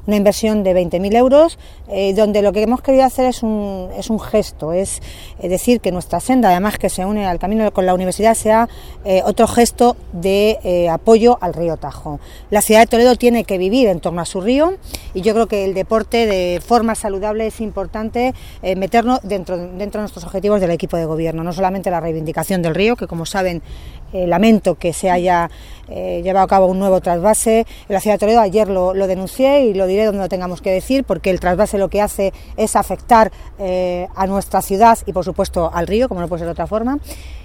una inversión de 20.000 euros, donde lo que hemos querido hacer es un gesto, es decir, que nuestra senda, además que se une al camino con la universidad, sea otro gesto de apoyo al río Tajo. La ciudad de Toledo tiene que vivir en torno a su río y yo creo que el deporte de forma saludable es importante meternos dentro de nuestros objetivos del equipo de gobierno, no solamente la reivindicación del río, que como saben lamento que se haya llevado a cabo un nuevo trasvase en la ciudad de Toledo. Ayer lo denuncié y lo diré donde lo tengamos que decir, porque el trasvase lo que hace es afectar a nuestra ciudad y por supuesto al río, como no puede ser de otra forma.